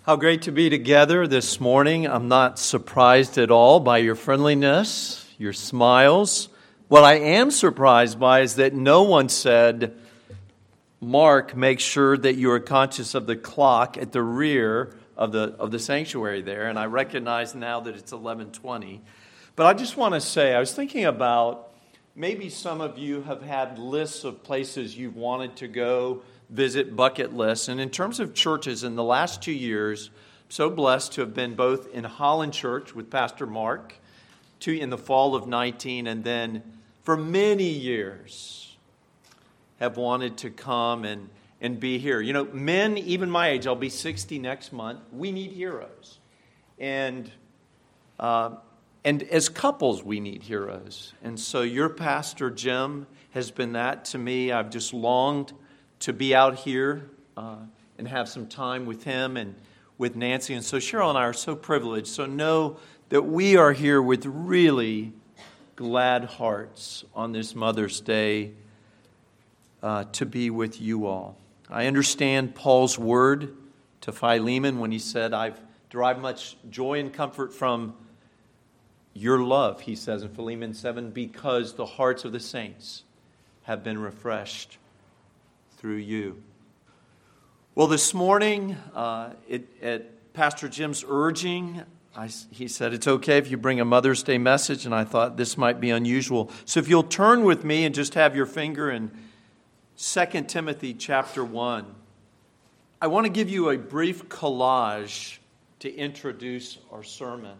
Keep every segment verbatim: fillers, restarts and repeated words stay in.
How great to be together this morning. I'm not surprised at all by your friendliness, your smiles. What I am surprised by is that no one said, Mark, make sure that you are conscious of the clock at the rear of the of the sanctuary there. And I recognize now that it's eleven twenty. But I just want to say, I was thinking about maybe some of you have had lists of places you've wanted to go visit, bucket lists. And in terms of churches, in the last two years, I'm so blessed to have been both in Holland Church with Pastor Mark to in the fall of nineteen, and then for many years have wanted to come and, and be here. You know, men, even my age, I'll be sixty next month, we need heroes. And uh, and as couples, we need heroes. And so your pastor, Jim, has been that to me. I've just longed to be out here uh, and have some time with him and with Nancy. And so Cheryl and I are so privileged. So know that we are here with really glad hearts on this Mother's Day uh, to be with you all. I understand Paul's word to Philemon when he said, I've derived much joy and comfort from your love, he says in Philemon seven, because the hearts of the saints have been refreshed through you. Well, this morning, uh, it, at Pastor Jim's urging, I, he said, it's okay if you bring a Mother's Day message, and I thought this might be unusual. So if you'll turn with me and just have your finger in Second Timothy chapter one, I want to give you a brief collage to introduce our sermon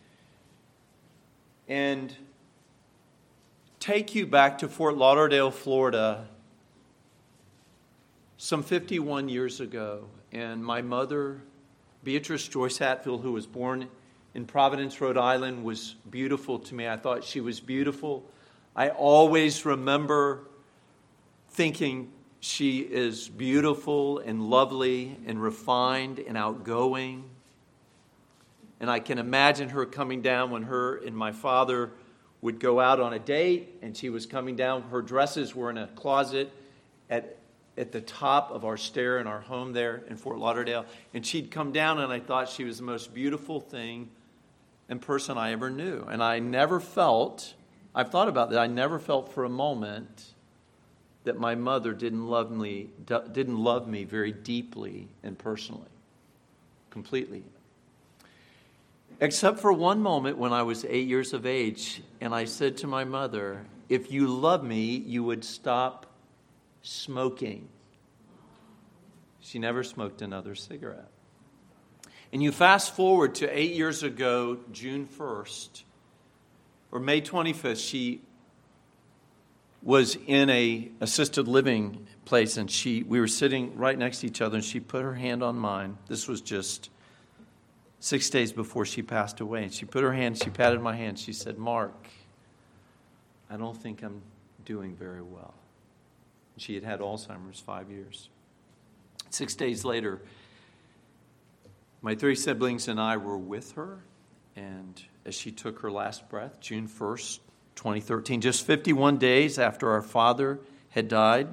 and take you back to Fort Lauderdale, Florida, some fifty-one years ago, and my mother, Beatrice Joyce Hatfield, who was born in Providence, Rhode Island, was beautiful to me. I thought she was beautiful. I always remember thinking she is beautiful and lovely and refined and outgoing. And I can imagine her coming down when her and my father would go out on a date, and she was coming down. Her dresses were in a closet at at the top of our stair in our home there in Fort Lauderdale. And she'd come down, and I thought she was the most beautiful thing and person I ever knew. And I never felt, I've thought about that, I never felt for a moment that my mother didn't love me, didn't love me very deeply and personally, completely. Except for one moment when I was eight years of age, and I said to my mother, if you love me, you would stop smoking. She never smoked another cigarette. And you fast forward to eight years ago, June first, or May twenty-fifth, she was in a assisted living place, and she we were sitting right next to each other, and she put her hand on mine. This was just six days before she passed away. And she put her hand, she patted my hand. She said, Mark, I don't think I'm doing very well. She had had Alzheimer's five years. Six days later, my three siblings and I were with her, and as she took her last breath, June first, twenty thirteen, just fifty-one days after our father had died.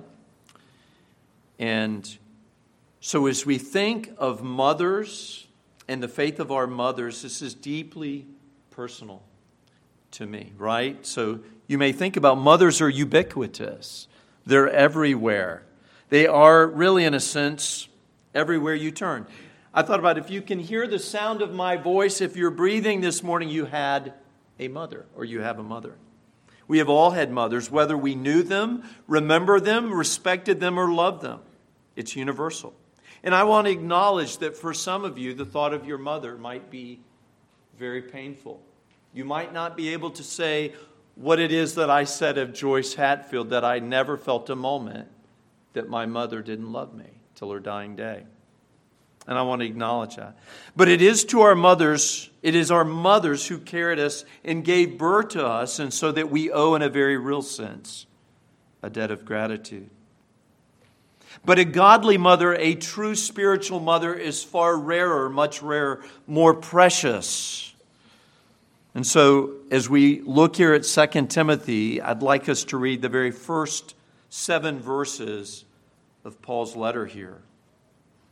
And so as we think of mothers and the faith of our mothers, this is deeply personal to me, right? So you may think about mothers are ubiquitous. They're everywhere. They are really, in a sense, everywhere you turn. I thought about if you can hear the sound of my voice, if you're breathing this morning, you had a mother or you have a mother. We have all had mothers, whether we knew them, remember them, respected them, or loved them. It's universal. And I want to acknowledge that for some of you, the thought of your mother might be very painful. You might not be able to say what it is that I said of Joyce Hatfield, that I never felt a moment that my mother didn't love me till her dying day. And I want to acknowledge that. But it is to our mothers, it is our mothers who carried us and gave birth to us, and so that we owe in a very real sense a debt of gratitude. But a godly mother, a true spiritual mother, is far rarer, much rarer, more precious. And so, as we look here at Second Timothy, I'd like us to read the very first seven verses of Paul's letter here.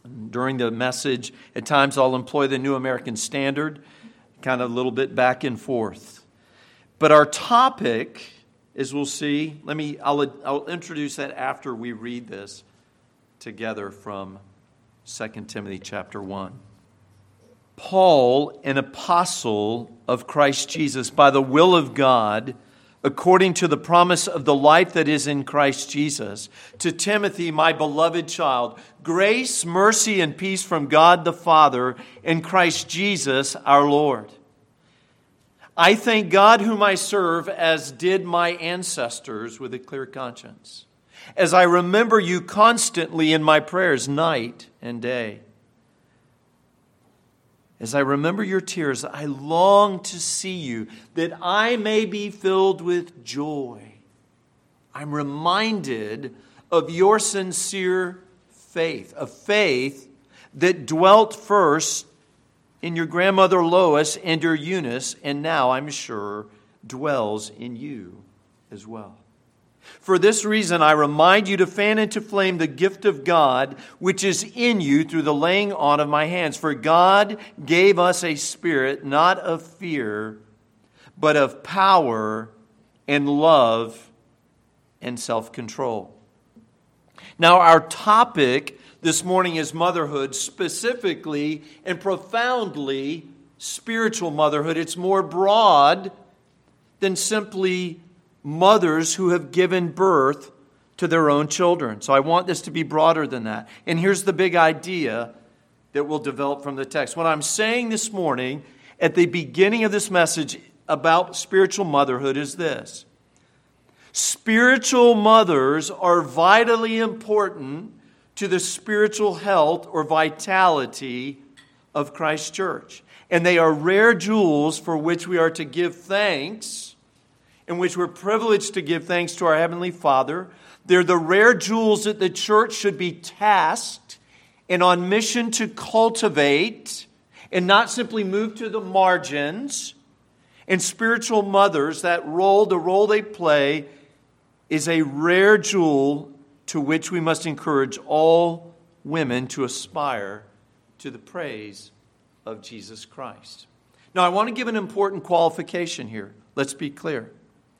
During the message, at times I'll employ the New American Standard, kind of a little bit back and forth. But our topic, as we'll see, let me, I'll, I'll introduce that after we read this together from Second Timothy chapter one. Paul, an apostle of Christ Jesus, by the will of God, according to the promise of the life that is in Christ Jesus, to Timothy, my beloved child, grace, mercy, and peace from God the Father and Christ Jesus our Lord. I thank God whom I serve, as did my ancestors, with a clear conscience, as I remember you constantly in my prayers night and day. As I remember your tears, I long to see you, that I may be filled with joy. I'm reminded of your sincere faith, a faith that dwelt first in your grandmother Lois and your Eunice, and now, I'm sure, dwells in you as well. For this reason, I remind you to fan into flame the gift of God, which is in you through the laying on of my hands. For God gave us a spirit not of fear, but of power and love and self-control. Now, our topic this morning is motherhood, specifically and profoundly spiritual motherhood. It's more broad than simply mothers who have given birth to their own children. So I want this to be broader than that. And here's the big idea that will develop from the text. What I'm saying this morning at the beginning of this message about spiritual motherhood is this. Spiritual mothers are vitally important to the spiritual health or vitality of Christ's church. And they are rare jewels for which we are to give thanks, in which we're privileged to give thanks to our Heavenly Father. They're the rare jewels that the church should be tasked and on mission to cultivate and not simply move to the margins. And spiritual mothers, that role, the role they play, is a rare jewel to which we must encourage all women to aspire to the praise of Jesus Christ. Now, I want to give an important qualification here. Let's be clear.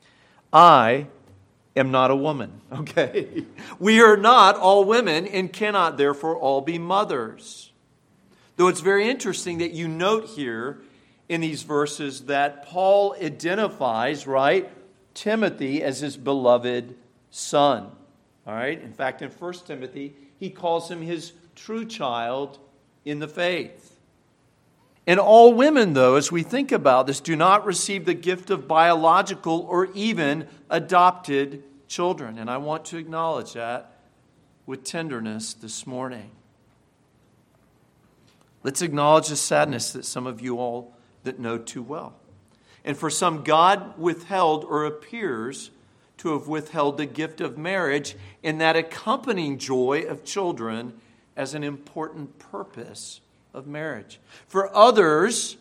I am not a woman, okay? We are not all women and cannot therefore all be mothers. Though it's very interesting that you note here in these verses that Paul identifies, right, Timothy as his beloved son. All right? In fact, in First Timothy, he calls him his true child in the faith. And all women, though, as we think about this, do not receive the gift of biological or even adopted children. And I want to acknowledge that with tenderness this morning. Let's acknowledge the sadness that some of you all that know too well. And for some, God withheld or appears to have withheld the gift of marriage and that accompanying joy of children as an important purpose of marriage. For others,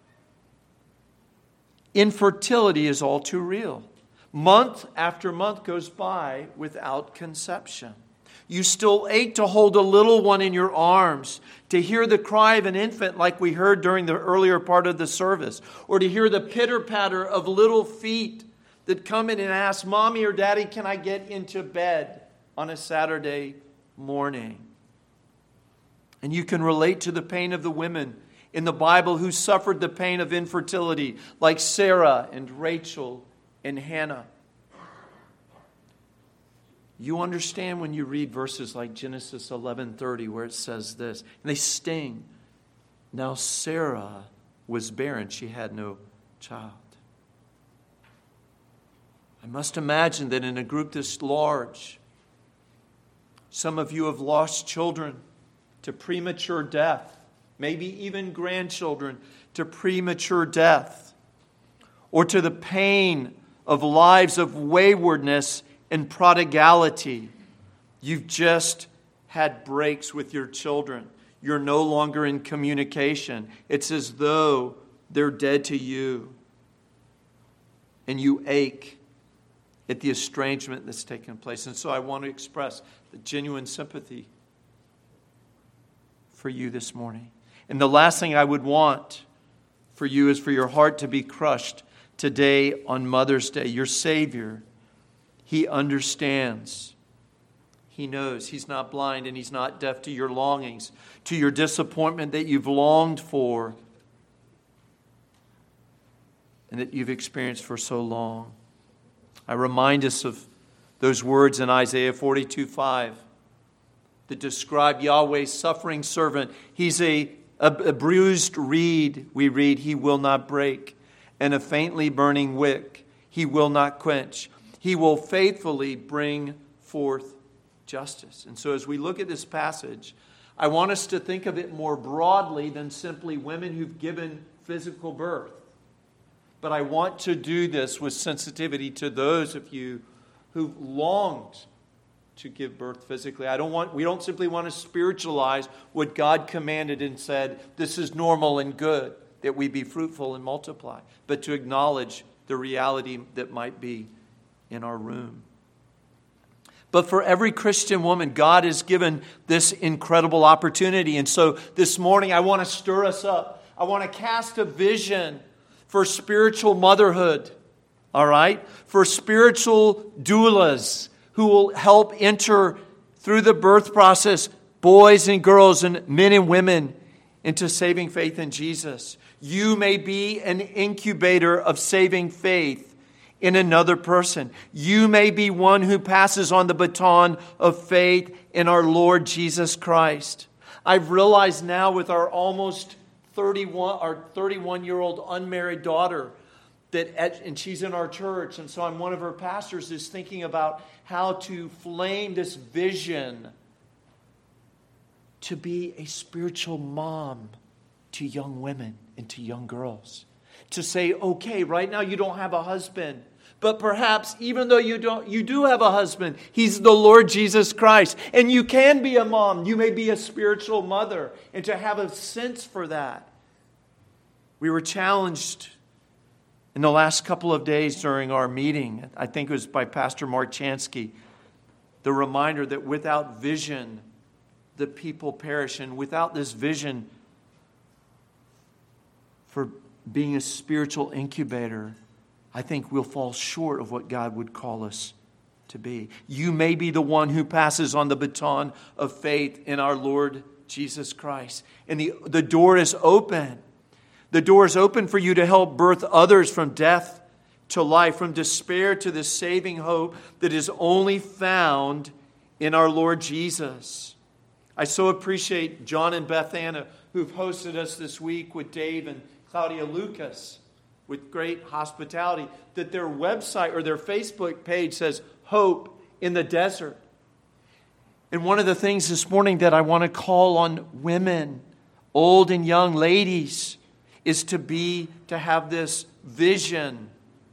infertility is all too real. Month after month goes by without conception. You still ache to hold a little one in your arms, to hear the cry of an infant like we heard during the earlier part of the service, or to hear the pitter-patter of little feet that come in and ask, Mommy or Daddy, can I get into bed on a Saturday morning? And you can relate to the pain of the women in the Bible who suffered the pain of infertility, like Sarah and Rachel and Hannah. You understand when you read verses like Genesis eleven thirty where it says this, and they sting. Now Sarah was barren, she had no child. I must imagine that in a group this large, some of you have lost children to premature death, maybe even grandchildren to premature death, or to the pain of lives of waywardness and prodigality. You've just had breaks with your children. You're no longer in communication. It's as though they're dead to you. And you ache at the estrangement that's taken place. And so I want to express the genuine sympathy for you this morning. And the last thing I would want for you is for your heart to be crushed today on Mother's Day. Your Savior, He understands. He knows. He's not blind and He's not deaf to your longings, to your disappointment that you've longed for and that you've experienced for so long. I remind us of those words in Isaiah forty-two five that describe Yahweh's suffering servant. He's a, a, a bruised reed, we read, He will not break, and a faintly burning wick He will not quench. He will faithfully bring forth justice. And so as we look at this passage, I want us to think of it more broadly than simply women who've given physical birth. But I want to do this with sensitivity to those of you who've longed to give birth physically. I don't want, we don't simply want to spiritualize what God commanded and said, this is normal and good, that we be fruitful and multiply, but to acknowledge the reality that might be in our room. But for every Christian woman, God has given this incredible opportunity. And so this morning, I want to stir us up. I want to cast a vision for spiritual motherhood, all right? For spiritual doulas who will help enter through the birth process boys and girls and men and women into saving faith in Jesus. You may be an incubator of saving faith in another person. You may be one who passes on the baton of faith in our Lord Jesus Christ. I've realized now with our almost thirty-one, our thirty-one-year-old unmarried daughter, that, and she's in our church, and so I'm one of her pastors, is thinking about how to flame this vision to be a spiritual mom to young women and to young girls. To say, okay, right now you don't have a husband, but perhaps even though you don't, you do have a husband, He's the Lord Jesus Christ, and you can be a mom. You may be a spiritual mother, and to have a sense for that. We were challenged in the last couple of days during our meeting, I think it was by Pastor Mark Chansky, the reminder that without vision, the people perish. And without this vision for being a spiritual incubator, I think we'll fall short of what God would call us to be. You may be the one who passes on the baton of faith in our Lord Jesus Christ. And the, the door is open. The door is open for you to help birth others from death to life, from despair to the saving hope that is only found in our Lord Jesus. I so appreciate John and Beth Anna, who've hosted us this week with Dave and Claudia Lucas with great hospitality, that their website or their Facebook page says Hope in the Desert. And one of the things this morning that I want to call on women, old and young ladies, is to be, to have this vision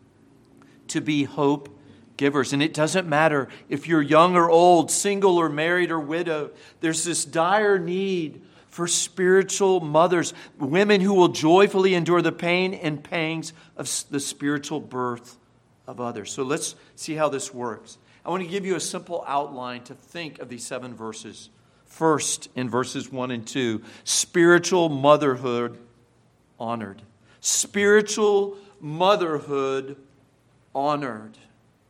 to be hope givers. And it doesn't matter if you're young or old, single or married or widowed. There's this dire need for spiritual mothers, women who will joyfully endure the pain and pangs of the spiritual birth of others. So let's see how this works. I want to give you a simple outline to think of these seven verses. First, in verses one and two, spiritual motherhood honored. Spiritual motherhood honored.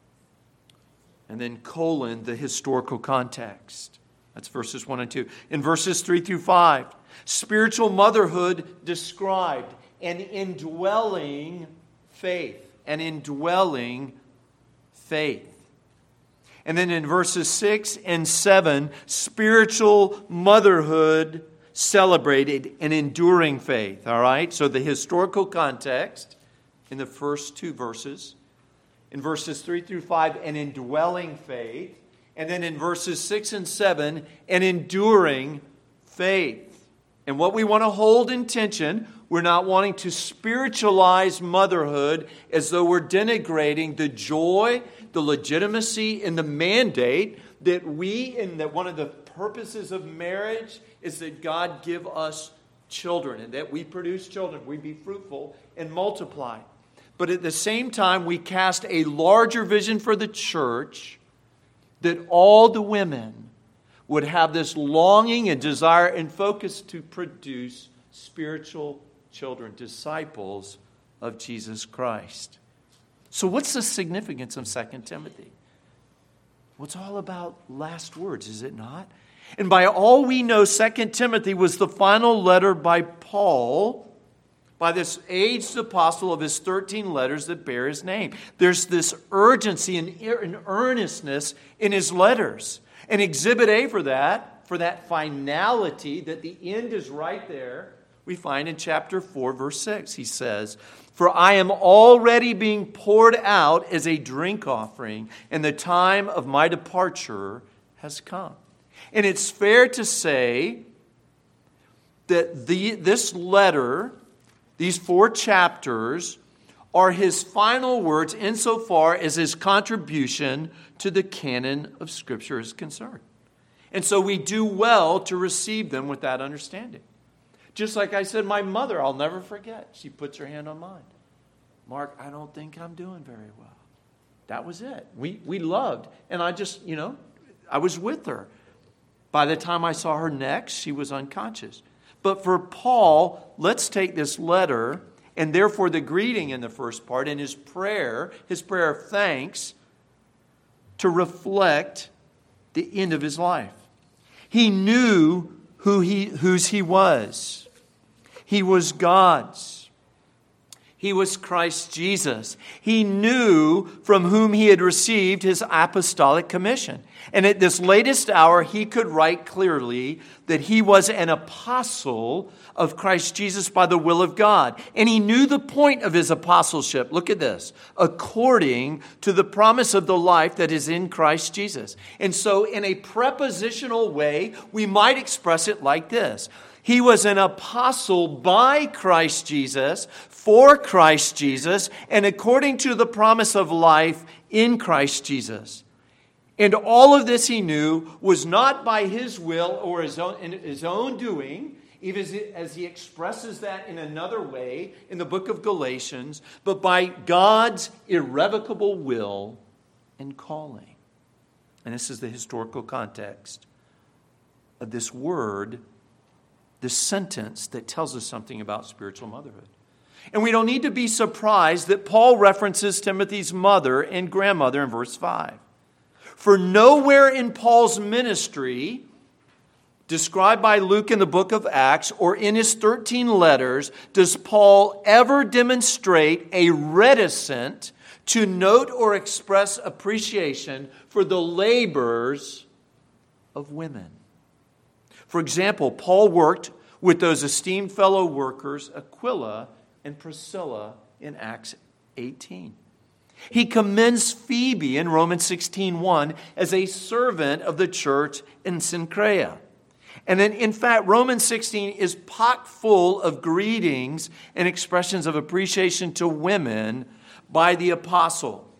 And then colon, the historical context. That's verses one and two. In verses three through five, spiritual motherhood described, an indwelling faith. An indwelling faith. And then in verses six and seven, spiritual motherhood celebrated, an enduring faith. All right? So the historical context in the first two verses. In verses three through five, an indwelling faith. And then in verses six and seven, an enduring faith. And what we want to hold in tension, we're not wanting to spiritualize motherhood as though we're denigrating the joy, the legitimacy, and the mandate that we, and that one of the purposes of marriage is that God give us children and that we produce children. We be fruitful and multiply. But at the same time, we cast a larger vision for the church that all the women would have this longing and desire and focus to produce spiritual children, disciples of Jesus Christ. So what's the significance of Second Timothy? Well, it's all about last words, is it not? And by all we know, Second Timothy was the final letter by Paul, by this aged apostle of his thirteen letters that bear his name. There's this urgency and earnestness in his letters. And Exhibit A for that, for that finality, that the end is right there, we find in chapter four, verse six. He says, "For I am already being poured out as a drink offering, and the time of my departure has come." And it's fair to say that the, this letter, these four chapters, are his final words insofar as his contribution to the canon of Scripture is concerned. And so we do well to receive them with that understanding. Just like I said, my mother, I'll never forget. She puts her hand on mine. "Mark, I don't think I'm doing very well." That was it. We, we loved. And I just, you know, I was with her. By the time I saw her next, she was unconscious. But for Paul, let's take this letter, and therefore the greeting in the first part, and his prayer, his prayer of thanks, to reflect the end of his life. He knew who he, whose he was. He was God's. He was Christ Jesus. He knew from whom he had received his apostolic commission. And at this latest hour, he could write clearly that he was an apostle of Christ Jesus by the will of God. And he knew the point of his apostleship. Look at this. According to the promise of the life that is in Christ Jesus. And so in a prepositional way, we might express it like this. He was an apostle by Christ Jesus, for Christ Jesus, and according to the promise of life in Christ Jesus. And all of this he knew was not by his will or his own, his own doing, even as, it, as he expresses that in another way in the book of Galatians, but by God's irrevocable will and calling. And this is the historical context of this word, this sentence that tells us something about spiritual motherhood. And we don't need to be surprised that Paul references Timothy's mother and grandmother in verse five. For nowhere in Paul's ministry, described by Luke in the book of Acts, or in his thirteen letters, does Paul ever demonstrate a reticence to note or express appreciation for the labors of women. For example, Paul worked with those esteemed fellow workers, Aquila and Priscilla, in Acts eighteen. He commends Phoebe in Romans sixteen one as a servant of the church in Cenchrea. And then, in fact, Romans sixteen is packed full of greetings and expressions of appreciation to women by the apostle.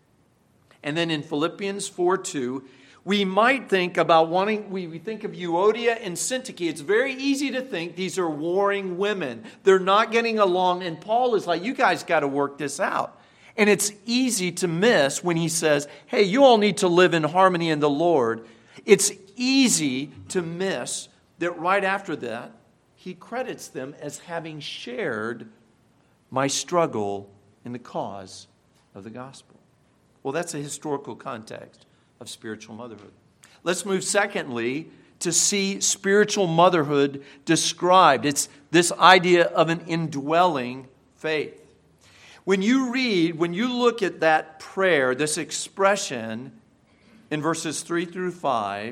And then in Philippians four two, we might think about wanting, we think of Euodia and Syntyche. It's very easy to think these are warring women. They're not getting along. And Paul is like, you guys got to work this out. And it's easy to miss when he says, hey, you all need to live in harmony in the Lord. It's easy to miss that right after that, he credits them as having shared my struggle in the cause of the gospel. Well, that's a historical context of spiritual motherhood. Let's move secondly to see spiritual motherhood described. It's this idea of an indwelling faith. When you read, when you look at that prayer, this expression in verses three through five,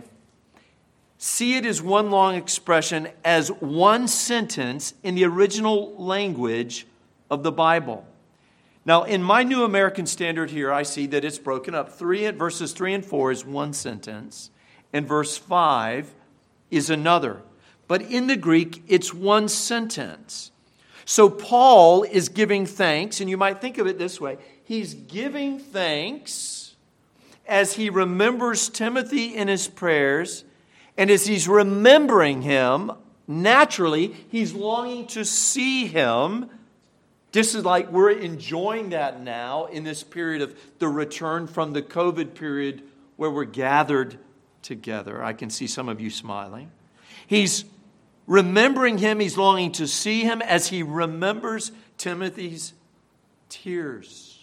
see it as one long expression, as one sentence in the original language of the Bible. Now, in my New American Standard here, I see that it's broken up. Three verses three and four is one sentence, and verse five is another. But in the Greek, it's one sentence. So Paul is giving thanks, and you might think of it this way. He's giving thanks as he remembers Timothy in his prayers, and as he's remembering him, naturally, he's longing to see him. This is like we're enjoying that now in this period of the return from the COVID period where we're gathered together. I can see some of you smiling. He's remembering him. He's longing to see him as he remembers Timothy's tears.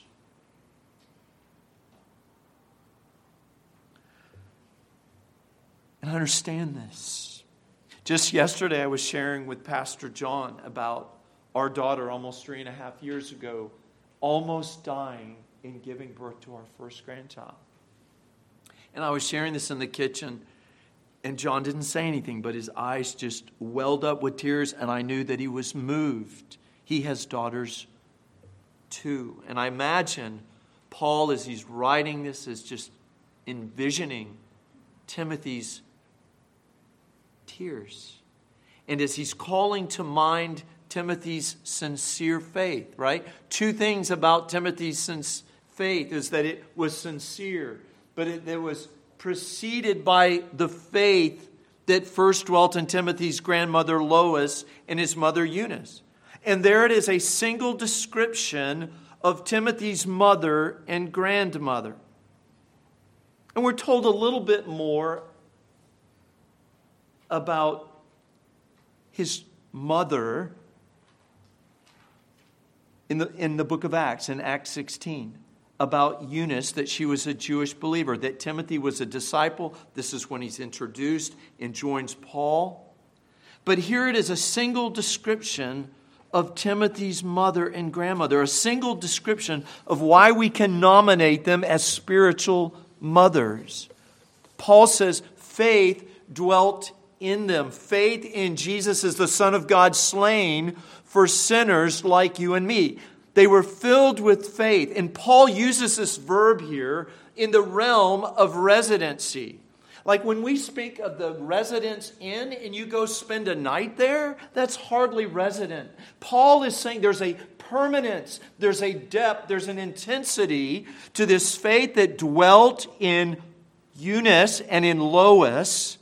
And I understand this. Just yesterday, I was sharing with Pastor John about our daughter almost three and a half years ago, almost dying in giving birth to our first grandchild. And I was sharing this in the kitchen, and John didn't say anything, but his eyes just welled up with tears, and I knew that he was moved. He has daughters too. And I imagine Paul, as he's writing this, is just envisioning Timothy's tears. And as he's calling to mind Timothy's sincere faith, right? Two things about Timothy's sincere faith is that it was sincere, but it, it was preceded by the faith that first dwelt in Timothy's grandmother Lois and his mother Eunice. And there it is, a single description of Timothy's mother and grandmother. And we're told a little bit more about his mother in the, in the book of Acts, in Acts sixteen. About Eunice, that she was a Jewish believer, that Timothy was a disciple. This is when he's introduced and joins Paul. But here it is, a single description of Timothy's mother and grandmother, a single description of why we can nominate them as spiritual mothers. Paul says faith dwelt in them. Faith in Jesus as the Son of God slain for sinners like you and me. They were filled with faith. And Paul uses this verb here in the realm of residency. Like when we speak of the residence inn and you go spend a night there, that's hardly resident. Paul is saying there's a permanence, there's a depth, there's an intensity to this faith that dwelt in Eunice and in Lois.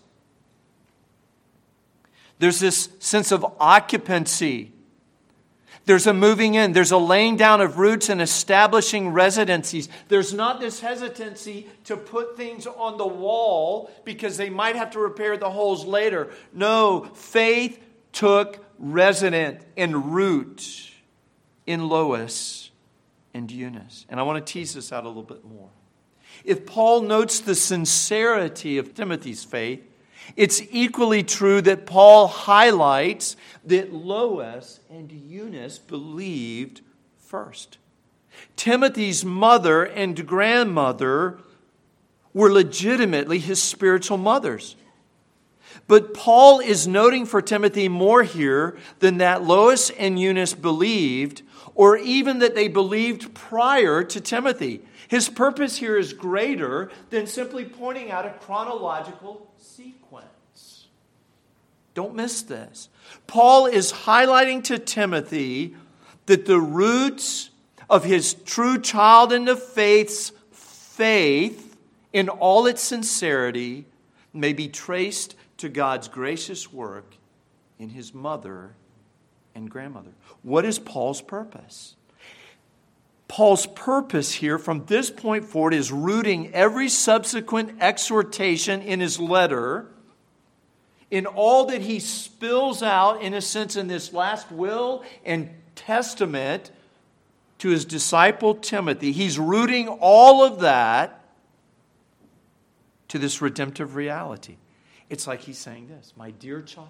There's this sense of occupancy. There's a moving in. There's a laying down of roots and establishing residencies. There's not this hesitancy to put things on the wall because they might have to repair the holes later. No, faith took resident and root in Lois and Eunice. And I want to tease this out a little bit more. If Paul notes the sincerity of Timothy's faith, it's equally true that Paul highlights that Lois and Eunice believed first. Timothy's mother and grandmother were legitimately his spiritual mothers. But Paul is noting for Timothy more here than that Lois and Eunice believed, or even that they believed prior to Timothy. His purpose here is greater than simply pointing out a chronological sequence. Don't miss this. Paul is highlighting to Timothy that the roots of his true child in the faith's faith, in all its sincerity, may be traced to God's gracious work in his mother and grandmother. What is Paul's purpose? Paul's purpose here from this point forward is rooting every subsequent exhortation in his letter in all that he spills out, in a sense, in this last will and testament to his disciple Timothy. He's rooting all of that to this redemptive reality. It's like he's saying this, my dear child,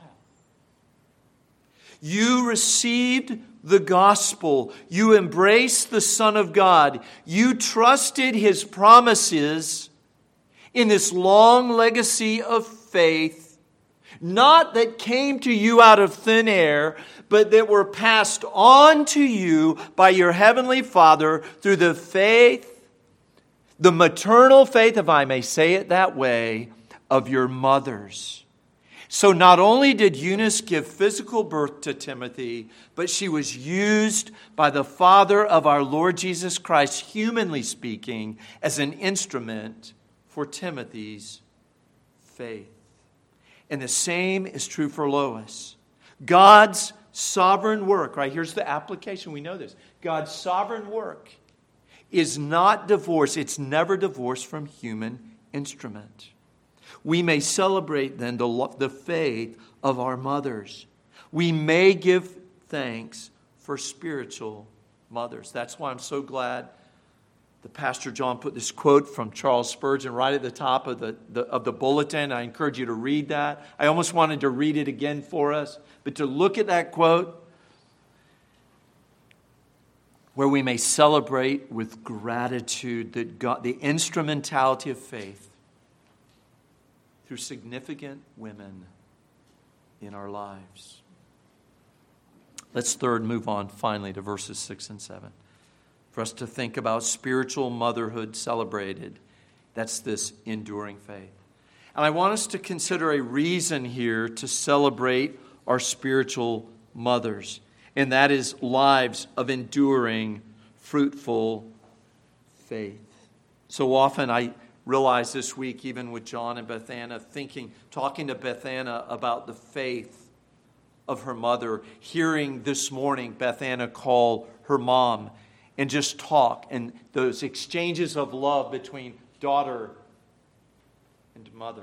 you received the gospel. You embraced the Son of God. You trusted his promises in this long legacy of faith, not that came to you out of thin air, but that were passed on to you by your heavenly Father through the faith, the maternal faith, if I may say it that way, of your mothers. So not only did Eunice give physical birth to Timothy, but she was used by the Father of our Lord Jesus Christ, humanly speaking, as an instrument for Timothy's faith. And the same is true for Lois. God's sovereign work, right? Here's the application. We know this. God's sovereign work is not divorced. It's never divorced from human instrument. we may celebrate then the, lo- the faith of our mothers. We may give thanks for spiritual mothers. That's why I'm so glad the Pastor John put this quote from Charles Spurgeon right at the top of the, the of the bulletin. I encourage you to read that. I almost wanted to read it again for us, but to look at that quote, where we may celebrate with gratitude that God, the instrumentality of faith through significant women in our lives. Let's third move on finally to verses six and seven. For us to think about spiritual motherhood celebrated. That's this enduring faith. And I want us to consider a reason here to celebrate our spiritual mothers. And that is lives of enduring, fruitful faith. So often I realized this week, even with John and Bethana, thinking, talking to Bethana about the faith of her mother, hearing this morning Bethana call her mom and just talk, and those exchanges of love between daughter and mother.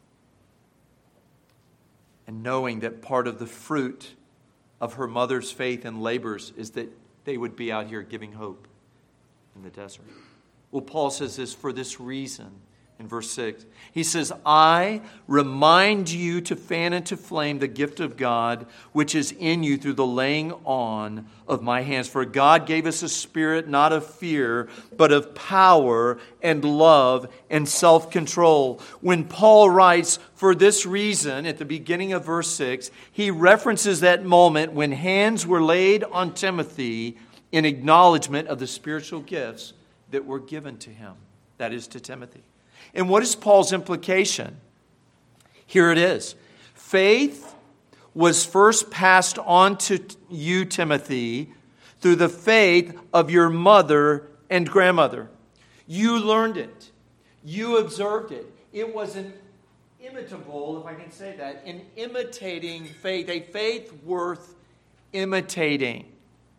And knowing that part of the fruit of her mother's faith and labors is that they would be out here giving hope in the desert. Well, Paul says this for this reason in verse six. He says, I remind you to fan into flame the gift of God which is in you through the laying on of my hands. For God gave us a spirit not of fear, but of power and love and self-control. When Paul writes, for this reason, at the beginning of verse six, he references that moment when hands were laid on Timothy in acknowledgement of the spiritual gifts that were given to him, that is, to Timothy. And what is Paul's implication? Here it is. Faith was first passed on to you, Timothy, through the faith of your mother and grandmother. You learned it. You observed it. It was an imitable, if I can say that, an imitating faith, a faith worth imitating.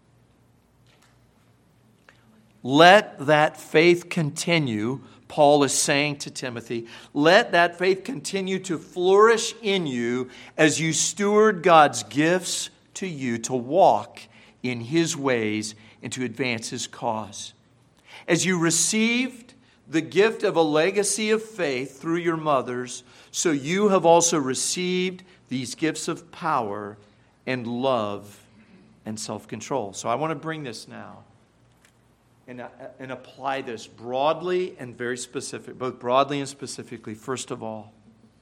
Let that faith continue, Paul is saying to Timothy. Let that faith continue to flourish in you as you steward God's gifts to you to walk in His ways and to advance His cause. As you received the gift of a legacy of faith through your mothers, so you have also received these gifts of power and love and self-control. So I want to bring this now and, uh, and apply this broadly and very specific, both broadly and specifically. First of all,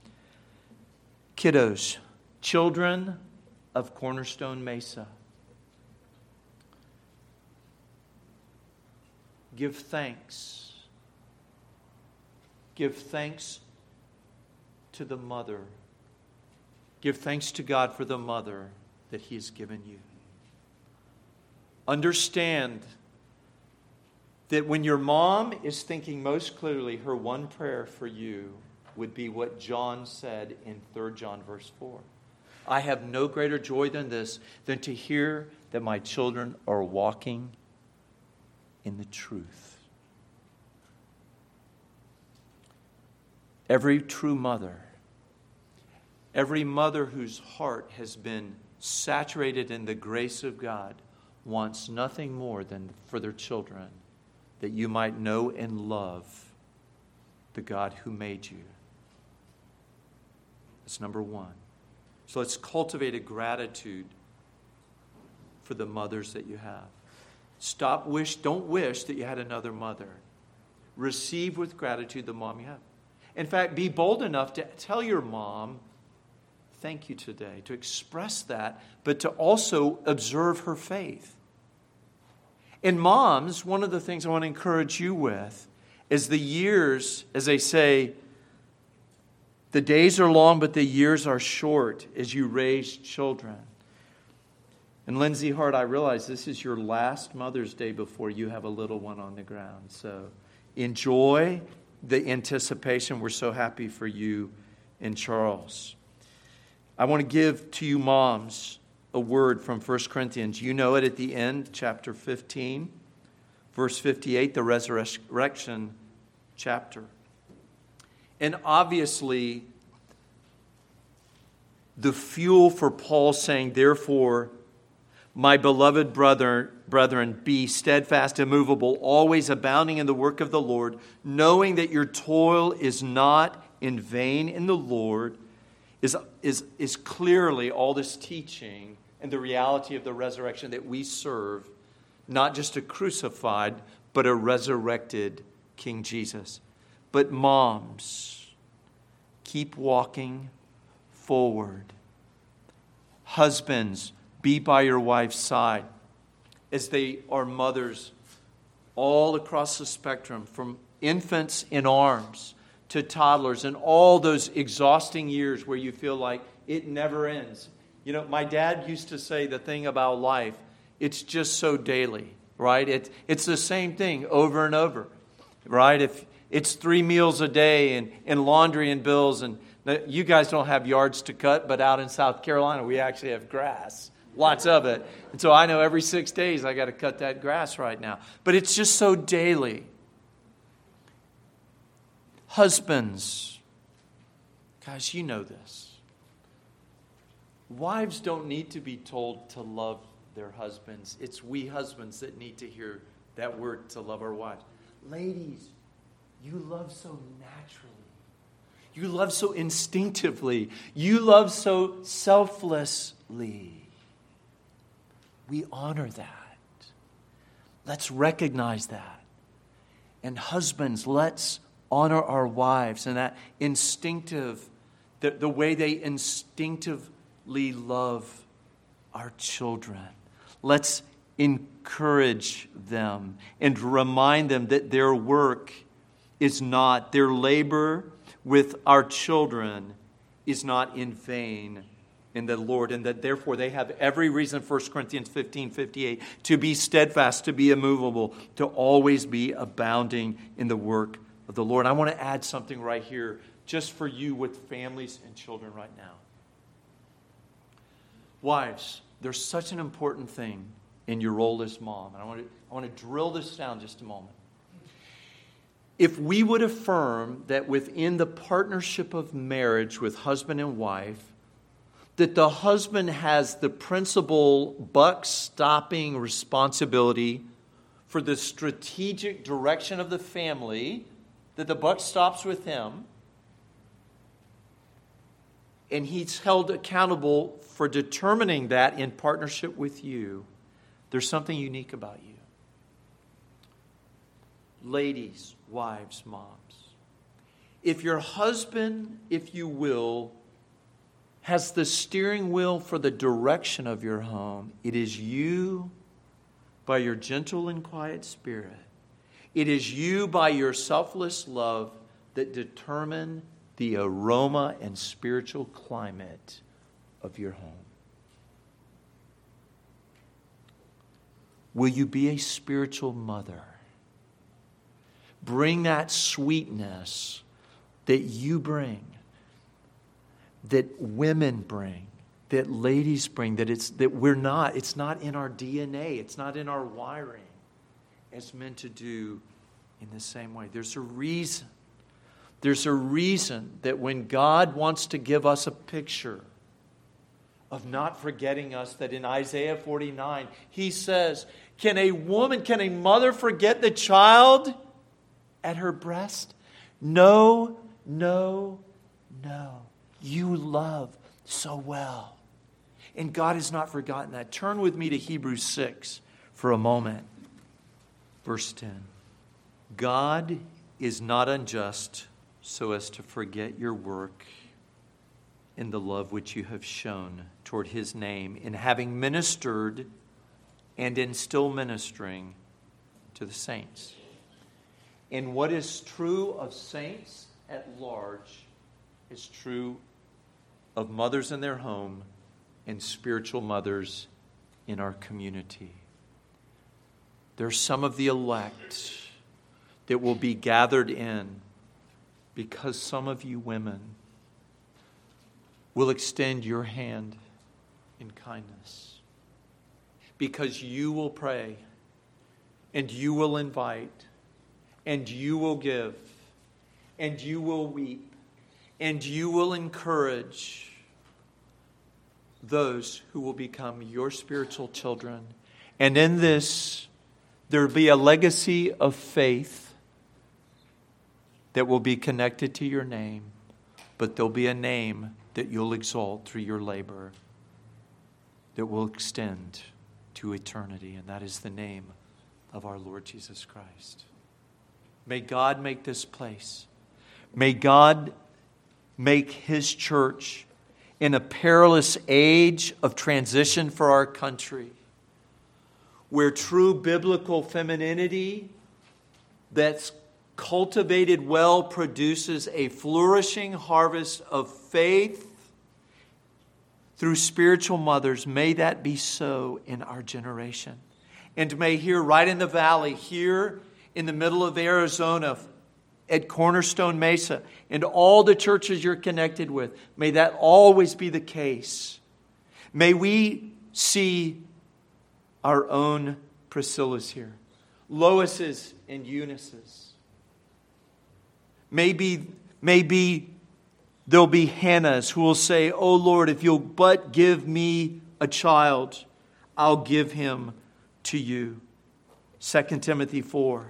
kiddos, children of Cornerstone Mesa, give thanks. Give thanks to the mother. Give thanks to God for the mother that He has given you. Understand that when your mom is thinking most clearly, her one prayer for you would be what John said in Third John verse four. I have no greater joy than this, than to hear that my children are walking in the truth. Every true mother, every mother whose heart has been saturated in the grace of God, wants nothing more than for their children that you might know and love the God who made you. That's number one. So let's cultivate a gratitude for the mothers that you have. Stop wish, don't wish that you had another mother. Receive with gratitude the mom you have. In fact, be bold enough to tell your mom, thank you today, to express that, but to also observe her faith. And moms, one of the things I want to encourage you with is the years, as they say, the days are long, but the years are short as you raise children. And Lindsay Hart, I realize this is your last Mother's Day before you have a little one on the ground. So enjoy the anticipation. We're so happy for you and Charles. I want to give to you moms a word from First Corinthians. You know it at the end, chapter fifteen, verse fifty-eight, the resurrection chapter. And obviously, the fuel for Paul saying, therefore, my beloved brother, brethren, be steadfast, immovable, always abounding in the work of the Lord, knowing that your toil is not in vain in the Lord, is, is, is clearly all this teaching and the reality of the resurrection, that we serve not just a crucified, but a resurrected King Jesus. But moms, keep walking forward. Husbands, be by your wife's side as they are mothers all across the spectrum, from infants in arms to toddlers, and all those exhausting years where you feel like it never ends. You know, my dad used to say the thing about life, it's just so daily, right? It, it's the same thing over and over, right? If it's three meals a day and, and laundry and bills, and you guys don't have yards to cut, but out in South Carolina, we actually have grass. Lots of it. And so I know every six days I got to cut that grass right now. But it's just so daily. Husbands, guys, you know this. Wives don't need to be told to love their husbands. It's we husbands that need to hear that word to love our wives. Ladies, you love so naturally. You love so instinctively. You love so selflessly. We honor that. Let's recognize that. And husbands, let's honor our wives and that instinctive, the, the way they instinctively love our children. Let's encourage them and remind them that their work is not, their labor with our children is not in vain in the Lord, and that therefore they have every reason, First Corinthians fifteen fifty-eight, to be steadfast, to be immovable, to always be abounding in the work of the Lord. I want to add something right here just for you with families and children right now. Wives, there's such an important thing in your role as mom, and I want to, I want to drill this down just a moment. If we would affirm that within the partnership of marriage with husband and wife, that the husband has the principal buck-stopping responsibility for the strategic direction of the family, that the buck stops with him, and he's held accountable for determining that in partnership with you, there's something unique about you. Ladies, wives, moms, if your husband, if you will, has the steering wheel for the direction of your home, it is you, by your gentle and quiet spirit, it is you, by your selfless love, that determine the aroma and spiritual climate of your home. Will you be a spiritual mother? Bring that sweetness that you bring, that women bring, that ladies bring, that it's that we're not, it's not in our D N A, it's not in our wiring as men to do in the same way. There's a reason. There's a reason that when God wants to give us a picture of not forgetting us, that in Isaiah forty-nine, he says, can a woman, can a mother forget the child at her breast? No, no, no. You love so well. And God has not forgotten that. Turn with me to Hebrews six for a moment. Verse ten. God is not unjust so as to forget your work in the love which you have shown toward his name, in having ministered and in still ministering to the saints. And what is true of saints at large is true of mothers in their home and spiritual mothers in our community. There's some of the elect that will be gathered in because some of you women will extend your hand in kindness. Because you will pray, and you will invite, and you will give, and you will weep, and you will encourage those who will become your spiritual children. And in this, there will be a legacy of faith that will be connected to your name, but there'll be a name that you'll exalt through your labor that will extend to eternity, and that is the name of our Lord Jesus Christ. May God make this place. May God make His church in a perilous age of transition for our country, where true biblical femininity that's cultivated well produces a flourishing harvest of faith through spiritual mothers. May that be so in our generation. And may here, right in the valley, here in the middle of Arizona, at Cornerstone Mesa, and all the churches you're connected with, may that always be the case. May we see our own Priscillas here, Loises and Eunices. Maybe, maybe there'll be Hannahs who will say, "Oh Lord, if you'll but give me a child, I'll give him to you." Second Timothy four.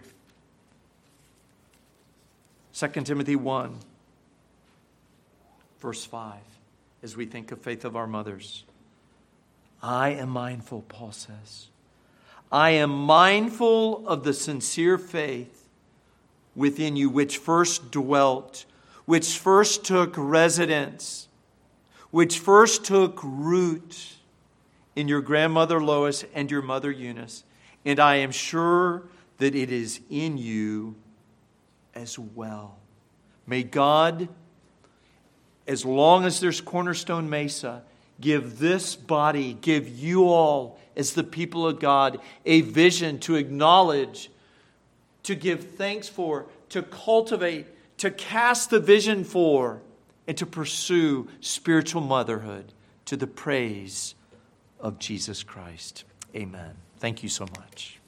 Second Timothy one, verse five, as we think of faith of our mothers. I am mindful, Paul says. I am mindful of the sincere faith within you, which first dwelt, which first took residence, which first took root in your grandmother Lois and your mother Eunice. And I am sure that it is in you as well. May God, as long as there's Cornerstone Mesa, give this body, give you all, as the people of God, a vision to acknowledge, to give thanks for, to cultivate, to cast the vision for, and to pursue spiritual motherhood to the praise of Jesus Christ. Amen. Thank you so much.